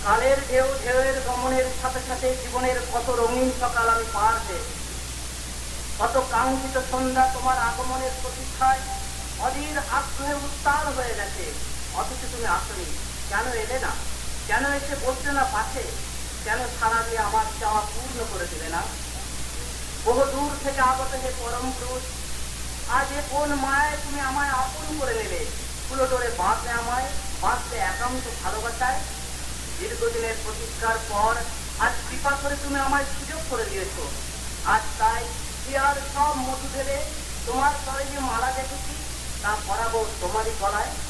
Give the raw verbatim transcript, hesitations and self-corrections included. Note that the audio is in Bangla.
কালের ঢেউ ঢেউয়ের গমনের সাথে সাথে জীবনের কত রঙিন সকাল আমি পার পেয়েছি, কত কাঙ্ক্ষিত সন্ধ্যা তোমার আগমনের প্রতীক্ষায় অধীর আগ্রহে উত্তাল হয়ে গেছে, অথচ তুমি আসনি। কেন এলে না? কেন এসে বসলে না পাশে? কেন সারা দিয়ে আমার চাওয়া পূর্ণ করে দিলে না? বহু দূর থেকে আগত হে পরম পুরুষ, আজ এ কোন মায়ায় তুমি আমায় আপন করে নিলে, ফুলোটোরে বাঁধলে আমায়, বাঁধলে একান্ত ভালোবাসায়। দীর্ঘদিনের প্রতীক্ষার পর আজ কৃপা করে তুমি আমায় সুযোগ করে দিয়েছ। আজ তাই আর সব মধু ঢেলে তোমার তরে যে মালা দেখেছি তা পরাবো তোমারই গলায়।